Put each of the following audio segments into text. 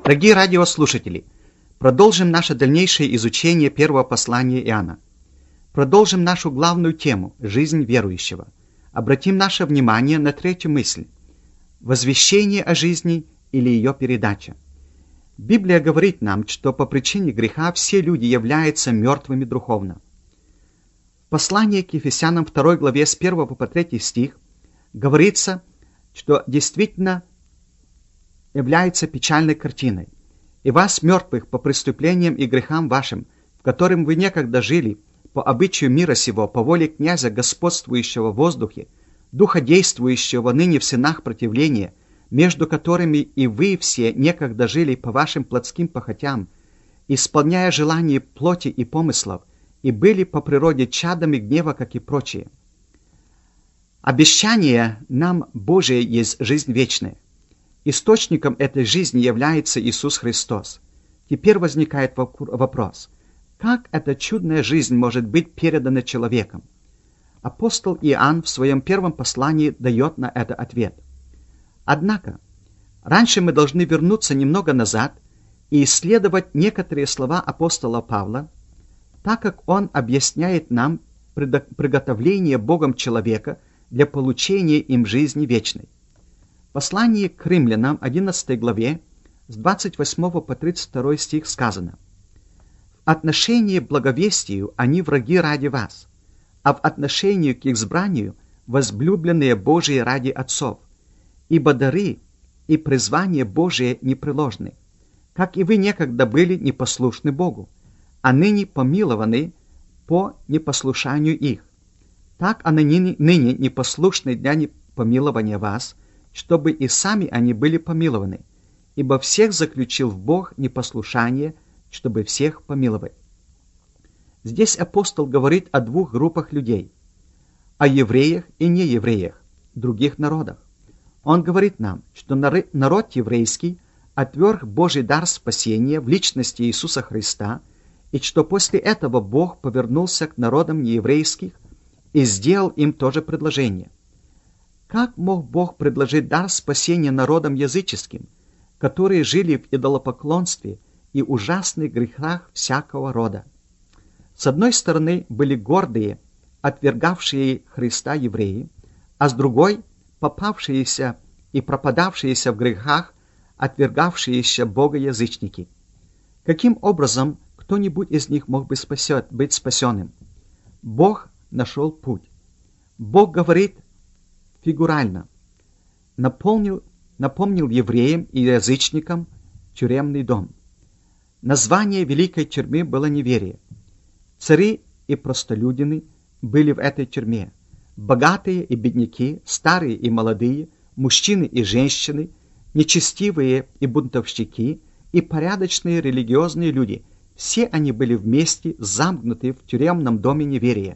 Дорогие радиослушатели, продолжим наше дальнейшее изучение первого послания Иоанна. Продолжим нашу главную тему – жизнь верующего. Обратим наше внимание на третью мысль – возвещение о жизни или ее передача. Библия говорит нам, что по причине греха все люди являются мертвыми духовно. В послании к Ефесянам 2 главе с 1 по 3 стих говорится, что действительно является печальной картиной. «И вас, мертвых, по преступлениям и грехам вашим, в котором вы некогда жили, по обычаю мира сего, по воле князя, господствующего в воздухе, духа действующего ныне в сынах противления, между которыми и вы все некогда жили по вашим плотским похотям, исполняя желания плоти и помыслов, и были по природе чадами гнева, как и прочие». Обещание нам Божие есть жизнь вечная. Источником этой жизни является Иисус Христос. Теперь возникает вопрос, как эта чудная жизнь может быть передана человеком? Апостол Иоанн в своем первом послании дает на это ответ. Однако, раньше мы должны вернуться немного назад и исследовать некоторые слова апостола Павла, так как он объясняет нам приготовление Богом человека для получения им жизни вечной. В послании к римлянам 11 главе с 28 по 32 стих сказано: «В отношении к благовестию они враги ради вас, а в отношении к избранию возлюбленные Божии ради отцов, ибо дары и призвание Божие непреложны, как и вы некогда были непослушны Богу, а ныне помилованы по непослушанию их. Так они ныне непослушны для помилования вас, чтобы и сами они были помилованы, ибо всех заключил в Бог непослушание, чтобы всех помиловать». Здесь апостол говорит о двух группах людей, о евреях и неевреях, других народах. Он говорит нам, что народ еврейский отверг Божий дар спасения в личности Иисуса Христа, и что после этого Бог повернулся к народам нееврейских и сделал им тоже предложение. Как мог Бог предложить дар спасения народам языческим, которые жили в идолопоклонстве и ужасных грехах всякого рода? С одной стороны были гордые, отвергавшие Христа евреи, а с другой попавшиеся и пропадавшиеся в грехах, отвергавшиеся Бога язычники. Каким образом кто-нибудь из них мог быть спасенным? Бог нашел путь. Бог говорит фигурально: напомнил евреям и язычникам тюремный дом. Название великой тюрьмы было неверие. Цари и простолюдины были в этой тюрьме. Богатые и бедняки, старые и молодые, мужчины и женщины, нечестивые и бунтовщики, и порядочные религиозные люди — все они были вместе замкнуты в тюремном доме неверия.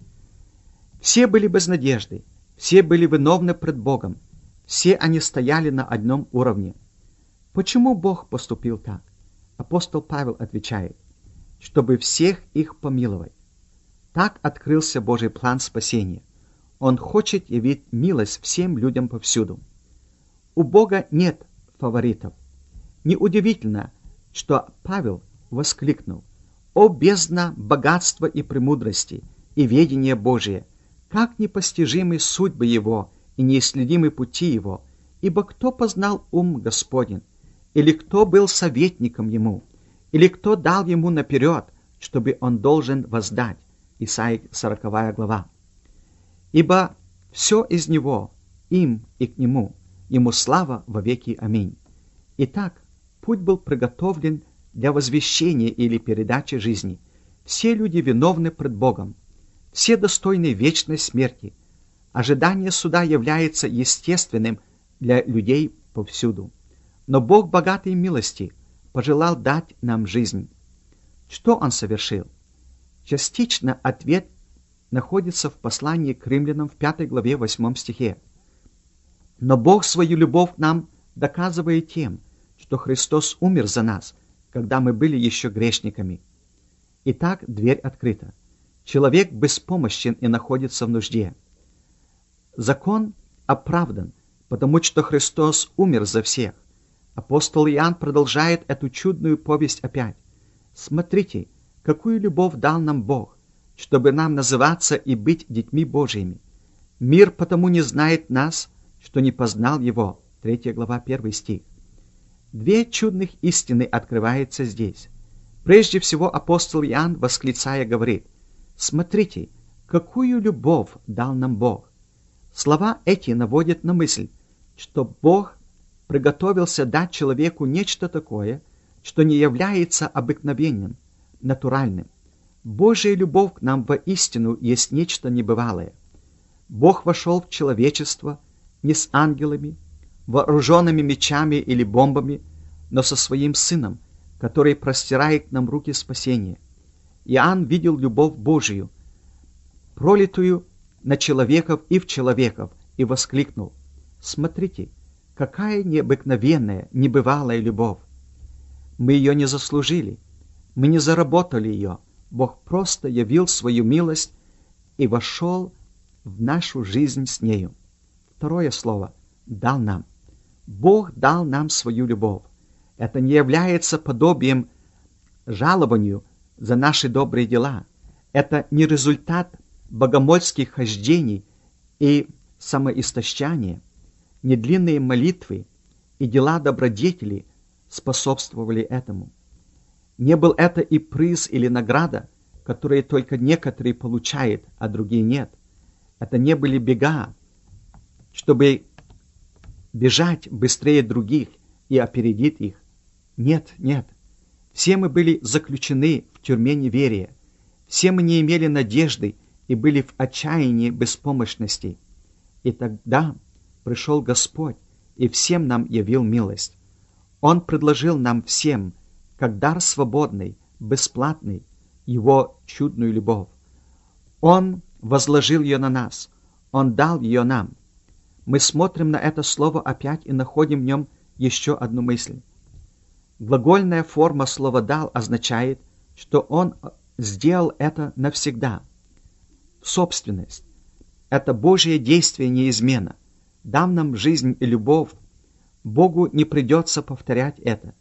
Все были без надежды, все были виновны пред Богом, все они стояли на одном уровне. Почему Бог поступил так? Апостол Павел отвечает: чтобы всех их помиловать. Так открылся Божий план спасения. Он хочет явить милость всем людям повсюду. У Бога нет фаворитов. Неудивительно, что Павел воскликнул: «О бездна богатства и премудрости, и ведения Божие! Как непостижимы судьбы Его и неисследимы пути Его! Ибо кто познал ум Господень? Или кто был советником Ему? Или кто дал Ему наперед, чтобы Он должен воздать?» Исайя 40 глава. «Ибо все из Него, им и к Нему, Ему слава во веки. Аминь». Итак, путь был приготовлен для возвещения или передачи жизни. Все люди виновны пред Богом. Все достойны вечной смерти. Ожидание суда является естественным для людей повсюду. Но Бог богатой милости пожелал дать нам жизнь. Что Он совершил? Частично ответ находится в послании к римлянам в 5 главе 8 стихе. «Но Бог свою любовь нам доказывает тем, что Христос умер за нас, когда мы были еще грешниками». Итак, дверь открыта. Человек беспомощен и находится в нужде. Закон оправдан, потому что Христос умер за всех. Апостол Иоанн продолжает эту чудную повесть опять. Смотрите, какую любовь дал нам Бог, чтобы нам называться и быть детьми Божьими. Мир потому не знает нас, что не познал Его. 3 глава, 1 стих. Две чудных истины открываются здесь. Прежде всего апостол Иоанн, восклицая, говорит: «Смотрите, какую любовь дал нам Бог». Слова эти наводят на мысль, что Бог приготовился дать человеку нечто такое, что не является обыкновенным, натуральным. Божья любовь к нам воистину есть нечто небывалое. Бог вошел в человечество не с ангелами, вооруженными мечами или бомбами, но со своим Сыном, который простирает нам руки спасения. Иоанн видел любовь Божию, пролитую на человеков и в человеков, и воскликнул: «Смотрите, какая необыкновенная, небывалая любовь! Мы ее не заслужили, мы не заработали ее, Бог просто явил свою милость и вошел в нашу жизнь с нею». Второе слово «дал нам». Бог дал нам свою любовь. Это не является подобием жалованию за наши добрые дела. Это не результат богомольских хождений и самоистощания. Не длинные молитвы и дела добродетели способствовали этому. Не был это и приз или награда, которые только некоторые получают, а другие нет. Это не были бега, чтобы бежать быстрее других и опередить их. Нет, нет. Все мы были заключены в тюрьме неверия. Все мы не имели надежды и были в отчаянии беспомощности. И тогда пришел Господь и всем нам явил милость. Он предложил нам всем, как дар свободный, бесплатный, Его чудную любовь. Он возложил ее на нас. Он дал ее нам. Мы смотрим на это слово опять и находим в нем еще одну мысль. Глагольная форма слова «дал» означает, что Он сделал это навсегда. Собственность. Это Божье действие неизменно. Дав нам жизнь и любовь, Богу не придется повторять это.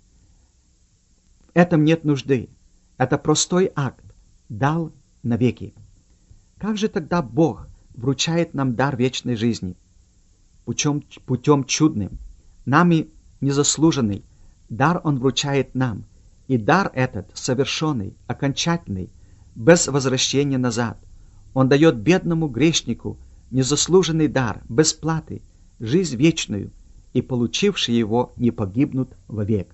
В этом нет нужды. Это простой акт. Дал навеки. Как же тогда Бог вручает нам дар вечной жизни? Путем чудным, нами незаслуженный, дар Он вручает нам. И дар этот совершенный, окончательный, без возвращения назад. Он дает бедному грешнику незаслуженный дар, без платы, жизнь вечную, и получившие его не погибнут вовек.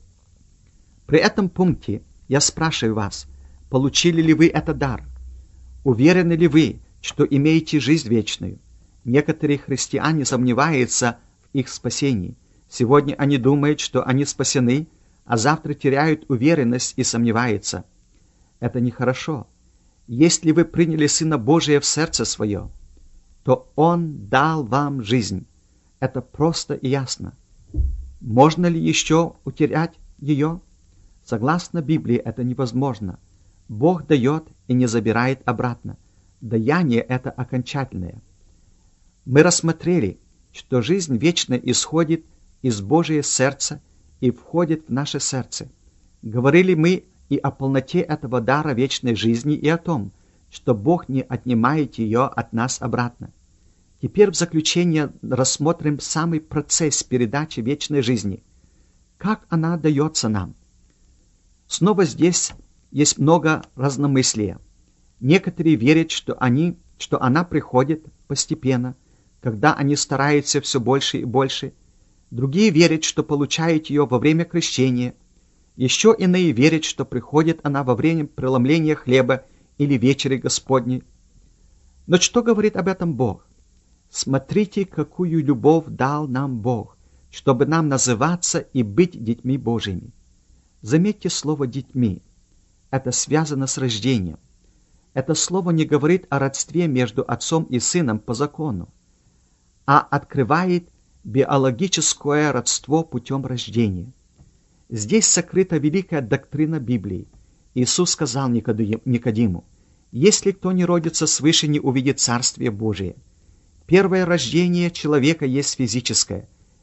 При этом пункте я спрашиваю вас, получили ли вы этот дар? Уверены ли вы, что имеете жизнь вечную? Некоторые христиане сомневаются в их спасении. Сегодня они думают, что они спасены, а завтра теряют уверенность и сомневаются. Это нехорошо. Если вы приняли Сына Божия в сердце свое, то Он дал вам жизнь. Это просто и ясно. Можно ли еще утерять ее? Согласно Библии, это невозможно. Бог дает и не забирает обратно. Даяние это окончательное. Мы рассмотрели, что жизнь вечная исходит из Божьего сердца и входит в наше сердце. Говорили мы и о полноте этого дара вечной жизни и о том, что Бог не отнимает ее от нас обратно. Теперь в заключение рассмотрим самый процесс передачи вечной жизни. Как она дается нам? Снова здесь есть много разномыслия. Некоторые верят, что она приходит постепенно, когда они стараются все больше и больше. Другие верят, что получают ее во время крещения. Еще иные верят, что приходит она во время преломления хлеба или вечери Господней. Но что говорит об этом Бог? Смотрите, какую любовь дал нам Бог, чтобы нам называться и быть детьми Божьими. Заметьте слово «детьми». Это связано с рождением. Это слово не говорит о родстве между отцом и сыном по закону, а открывает биологическое родство путем рождения. Здесь сокрыта великая доктрина Библии. Иисус сказал Никодиму: «Если кто не родится свыше, не увидит Царствие Божие». Первое рождение человека есть физическое.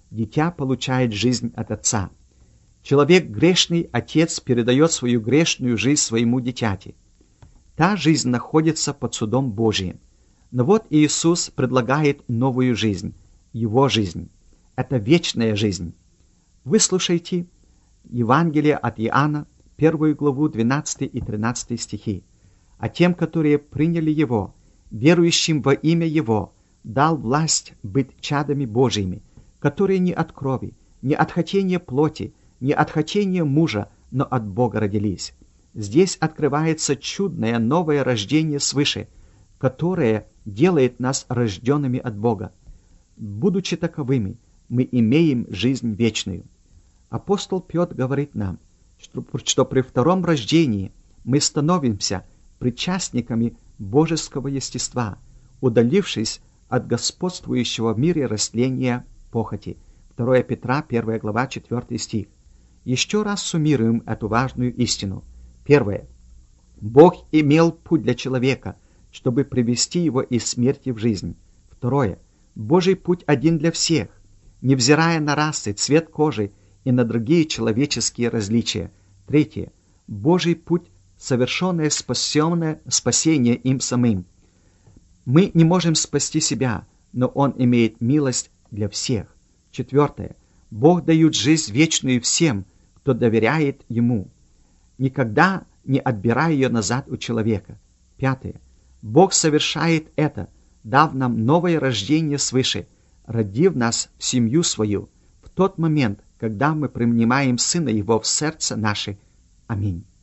Дитя получает жизнь от Отца. Человек грешный, Отец передает свою грешную жизнь своему дитяти. Та жизнь находится под судом Божиим. Но вот Иисус предлагает новую жизнь, Его жизнь. Это вечная жизнь. Выслушайте Евангелие от Иоанна, 1 главу, 12 и 13 стихи. «А тем, которые приняли Его, верующим во имя Его, дал власть быть чадами Божьими, которые не от крови, не от хотения плоти, не от хотения мужа, но от Бога родились». Здесь открывается чудное новое рождение свыше, которое делает нас рожденными от Бога. Будучи таковыми, мы имеем жизнь вечную. Апостол Петр говорит нам, что при втором рождении мы становимся причастниками божеского естества, удалившись от господствующего в мире растления похоти. 2 Петра, 1 глава, 4 стих. Еще раз суммируем эту важную истину. Первое. Бог имел путь для человека, чтобы привести его из смерти в жизнь. Второе. Божий путь один для всех, невзирая на расы, цвет кожи и на другие человеческие различия. Третье. Божий путь – совершенное спасение им самим. Мы не можем спасти себя, но Он имеет милость для всех. Четвертое. Бог дает жизнь вечную всем, кто доверяет Ему, никогда не отбирая ее назад у человека. Пятое. Бог совершает это, дав нам новое рождение свыше, родив нас в семью свою, в тот момент, когда мы принимаем Сына Его в сердце наше. Аминь.